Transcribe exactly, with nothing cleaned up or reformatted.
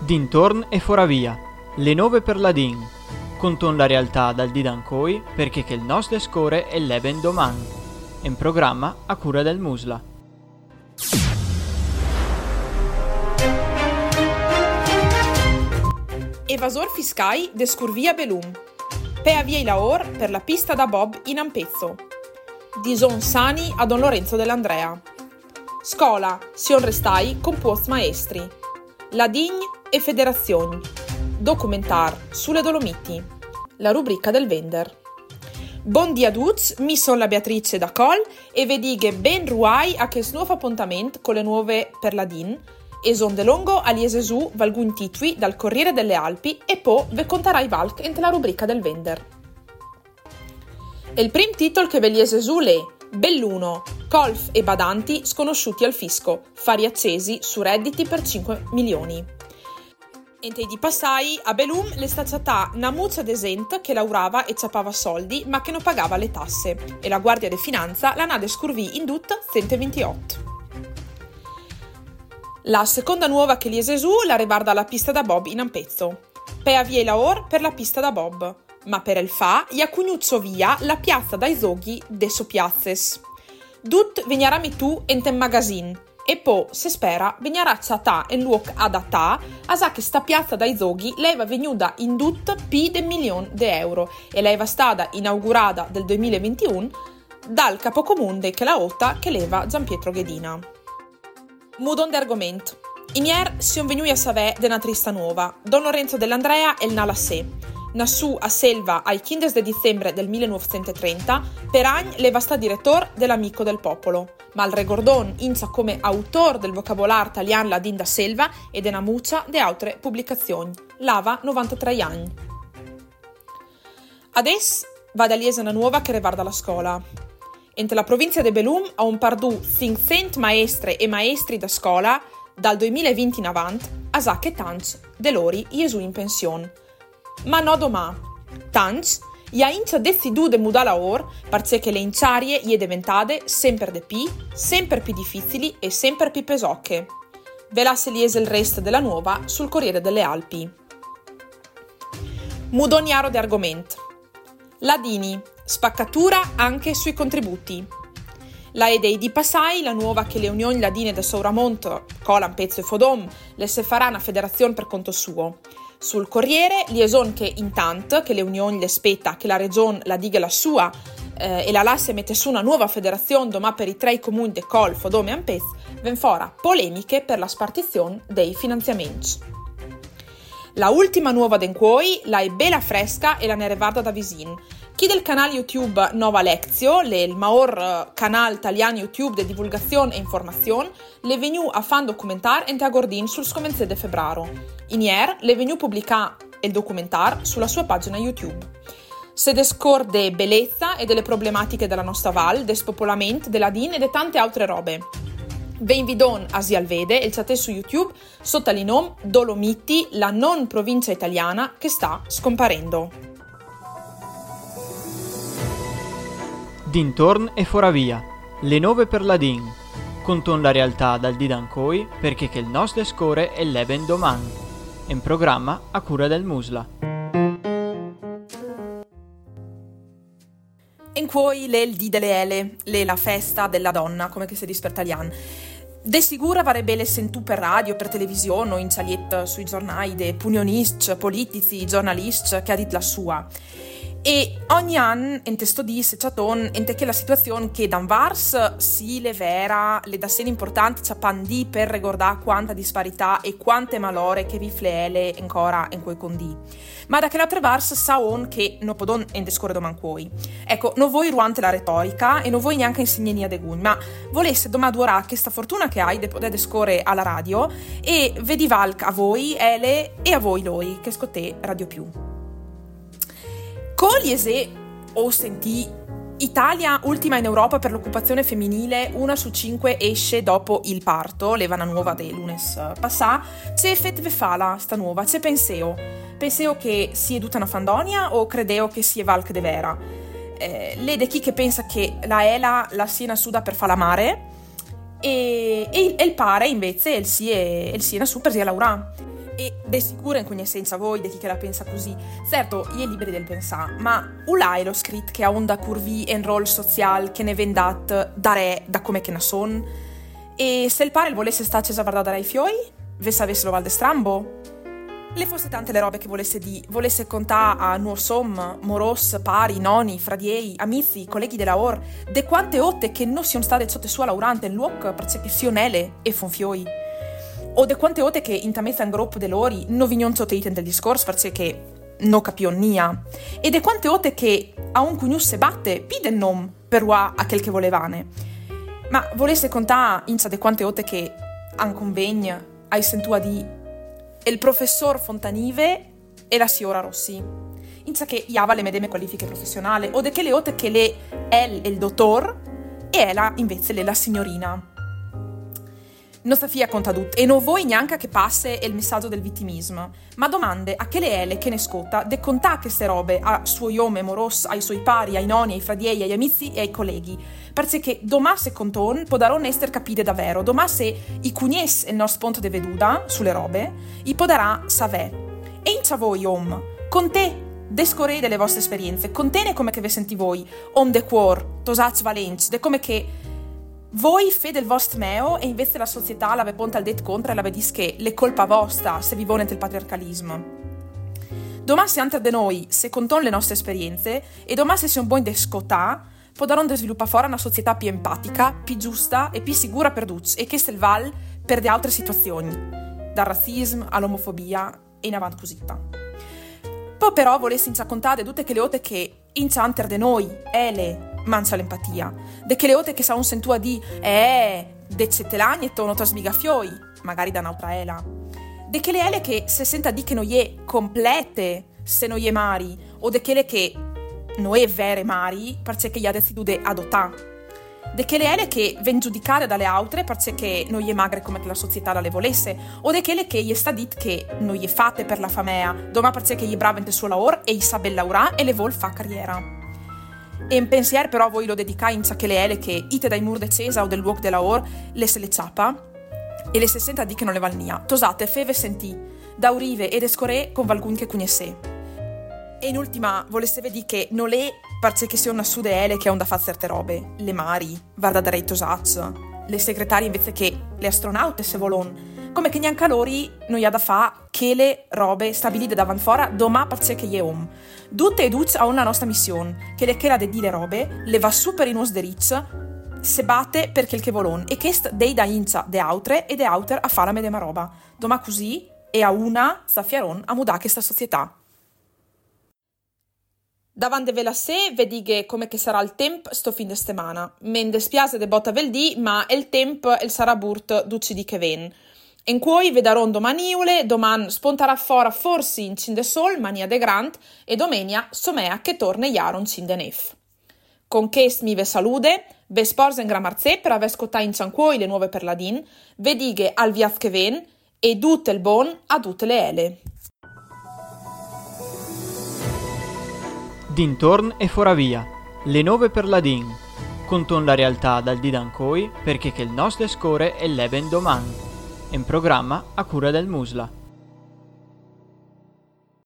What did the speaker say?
Dintorn e foravia, le nove per la Din, conton la realtà dal di Dancoi perché che il nostro score è l'eben doman, in programma a cura del Musla. Evasor fiscai descurvia belum, pe aviei laor per la pista da Bob in Ampezzo, di Son Sani a Don Lorenzo dell'Andrea. Scola, Sion restai con post maestri, la Dign e Federazioni, documentar sulle Dolomiti, la rubrica del Vender. Bon dia Duz, mi son la Beatrice da Col e vedighe ben ruai a che nuovo appuntamento con le nuove per la Din e son de longo aliese su valgun titui dal Corriere delle Alpi e po ve contarai valc ente la rubrica del Vender. Il prim titolo che ve liese su le Belluno, colf e badanti sconosciuti al fisco, fari accesi su redditi per cinque milioni. Ente di passai, a Belum le stacciata una muccia d'esent che lavorava e ciapava soldi ma che non pagava le tasse e la Guardia de Finanza la nade scurvì in tut centoventotto. La seconda nuova che liese su la riguarda la pista da Bob in Ampezzo. Pe avie laor per la pista da Bob, ma per il fa gli accugnuccio via la piazza dai zoghi de so piazzes. Dut vegnarami tu ente magazine e po, se spera, vegnarà ciatà en luoc adattà a sa che sta piazza dai zoghi leva venuta in dut pi de milion de euro e leva stata inaugurata del duemilaventuno dal capocomune che la otta che leva Gianpietro Ghedina. Mudon de argomento. Inier sion venui a savè de una trista nuova. Don Lorenzo dell'Andrea el nala sé. Nassù a Selva al quindici di dicembre del millenovecentotrenta, per anni leva sta direttor dell'Amico del Popolo, ma il regordon inza come autor del vocabolare italiano ladin da Selva e de una muccia de altre pubblicazioni. Lava novantatré anni. Adesso va da liesa una nuova che riguarda la scuola. Ente la provincia de Belum ha un pardù cinquecento maestre e maestri da scuola dal duemilaventi in avanti, a sa che tanti de lori jesu in pensione. Ma no domà. Tanti, ia incia decidu de muda la or, parce che le inciarie ie diventate sempre de pi, sempre più difficili e sempre più pesocche. Ve la se liese il resto della nuova sul Corriere delle Alpi. Mudoniaro di argomento. Ladini, spaccatura anche sui contributi. La Edei di Passai, la nuova che le unioni ladine da Souramonto, Colan, Pezzo e Fodom, le se farà una federazione per conto suo. Sul Corriere, lieson che intanto che le unioni le spetta che la regione la diga la sua eh, e la lasse mette su una nuova federazione domà per i tre comuni de Col, Fodom e Ampez, ven fora polemiche per la spartizione dei finanziamenti. La ultima nuova d'encuoi la è bella fresca e la ne riguarda da visin. Chi del canale YouTube Nova Lectio, le, il maor canale italiano YouTube di divulgazione e informazione, le venu a fan documentar ente a Gordin sul scomenze de febbraio. Inier le venu pubblica il documentar sulla sua pagina YouTube. Se descor de bellezza e delle problematiche della nostra val, de spopolamento, della din e de tante altre robe. Ben vidon asi al vede il chat su YouTube sotto il nome Dolomiti, la non provincia italiana che sta scomparendo. Dintorn e foravia, le nove per la Din, conton la realtà dal di Dancoi perché che il nostro score è l'eben doman, in programma a cura del Musla. In cui le il di delle ele, le la festa della donna, come che si dice per italiano. De sicura varrebbe le sentù per radio, per televisione o in salietta sui giornali de punionisti, politici, giornalisti che ha dit la sua. E ogni anno, in testo di secciaton, ente che la situazione che dan vars si le vera, le da sen importanti ciapandi per ricordare quanta disparità e quante malore che vi fleele ancora in quei condi. Ma da che l'altre vars sa on che non podon in descore domancuoi. Ecco, non voi ruante la retorica e non voi neanche insegnania de gugni, ma volesse domadura che sta fortuna che hai de poter descore alla radio e vedi valc a voi, ele e a voi loi, che scotte Radio Più. Coliese o sentì Italia ultima in Europa per l'occupazione femminile, una su cinque esce dopo il parto, leva una nuova de lunes passà, c'è effettive fala sta nuova, c'è penseo, penseo che si è tutta una fandonia o credeo che si è valc de vera. Eh, le de chi che pensa che la Ela la sia suda per fala mare e, e, e il pare invece il si è il si è su per sia laura. E de sicuro in cui senza voi, di chi che la pensa così. Certo, io è liberi del pensare, ma ulai lo scritto che ha onda curvi en rol social che ne vendat da re, da come che ne son? E se il pare volesse sta accesa a guardare ai fioi, ve savesse lo val de strambo? Le fosse tante le robe che volesse di, volesse contare a nuor som, moros, pari, noni, fradiei, amici, colleghi della or, de quante otte che non siano state sotto sua laurante in luoc, perché sionele e fonfioi. O de quante otte che in tamezza in gruppo dell'ori non vignon sotto iten del discorso, perché non capion nia. E de quante otte che a un cugnus se batte, pide nom per ua a quel che volevane. Ma volesse contare inza de quante otte che an convegna ai sentua di il professor Fontanive e la signora Rossi. Inza che iava le medesime qualifiche professionali, o de che le otte che le el e il dottor e ella invece le la signorina. Non sta fia contadut e non vuoi neanche che passe il messaggio del vittimismo, ma domande a che le ele che ne scotta de contà che ste robe a suo iome moros, ai suoi pari, ai noni, ai fradiei, agli amici e ai colleghi, perché domà se conton podaron ester capite davvero, domà se i cugnes il nostro punto de veduta sulle robe, i podarà savè. E incia voi om, con te descorre delle vostre esperienze, contene come che ve senti voi, om de cuor, tosac valenz, de come che voi fede il vostro meo e invece la società l'ave ponta al det contra e l'ave dis che le colpa vostra se vivonete il patriarcalismo. Domà se antre de noi, se conton le nostre esperienze, e domà se siamo buoni de scotà, podaron de sviluppare fuori una società più empatica, più giusta e più sicura per tutti, e che se il val per de altre situazioni, dal razzismo all'omofobia e in avanti cosita. Poi però volessi incia contare tutte che le otte che incia anter de noi, ele, mancia l'empatia, de che le otte che sa un sentua di eh, de cetelani e tono trasmigafioi, magari da un'altra ela, de che le ele che se senta di che non è complete se non è mari, o de che le che non è vere mari, perché gli ha deciso di adottare, de che le ele che ven giudicare dalle altre perché non è magre come che la società la le volesse, o de che le che gli sta dit che non gli fate per la famea, domà perché gli brava in suo lavoro e gli sa bel laurà e le vol fa carriera. E in pensier però voi lo dedicai in che le ele che ite dai mur de Cesa o del luoc de la or le se le ciapa e le se senta di che non le valnia. Tosate feve sentì, da urive ed escorè con valgun che cugnesse. E in ultima volesse vedi che non le parce che sia una su de ele che onda fa certe robe, le mari, varda darei tosac, le segretarie invece che le astronaute se volon, come che neanche a loro non gli ha da fa che le robe stabilite davanti fora domà parce che gli om. Tutte e tutti a una nostra missione, che le che la de di le robe, le va super in us de riccia, se batte per quel che volon, e che st dei da incia de autre e de auter a fa la medema roba. Domà così, e a una sta fiaron a mudà che sta società. Davante ve la se, vedighe come che sarà il temp sto fin de settimana. Men despiase de botta vel di, ma il temp il sarà burt duci di che ven. In cui vedaron domaniule, doman spontarà fora forsi in cin de sol, mania de grant, e domenia somea che torne iaron cin de nef. Con che mi ve salude, ve sporsen gramarzè per aver scotà in ciancuoi le nuove perladin, vedighe al viaz che ven, e tutte il bon a tutte le ele. Dintorn e foravia, le nove perladin, conton la realtà dal di Dancoi perché che il nostro score è l'eben doman. In programma a cura del Musla.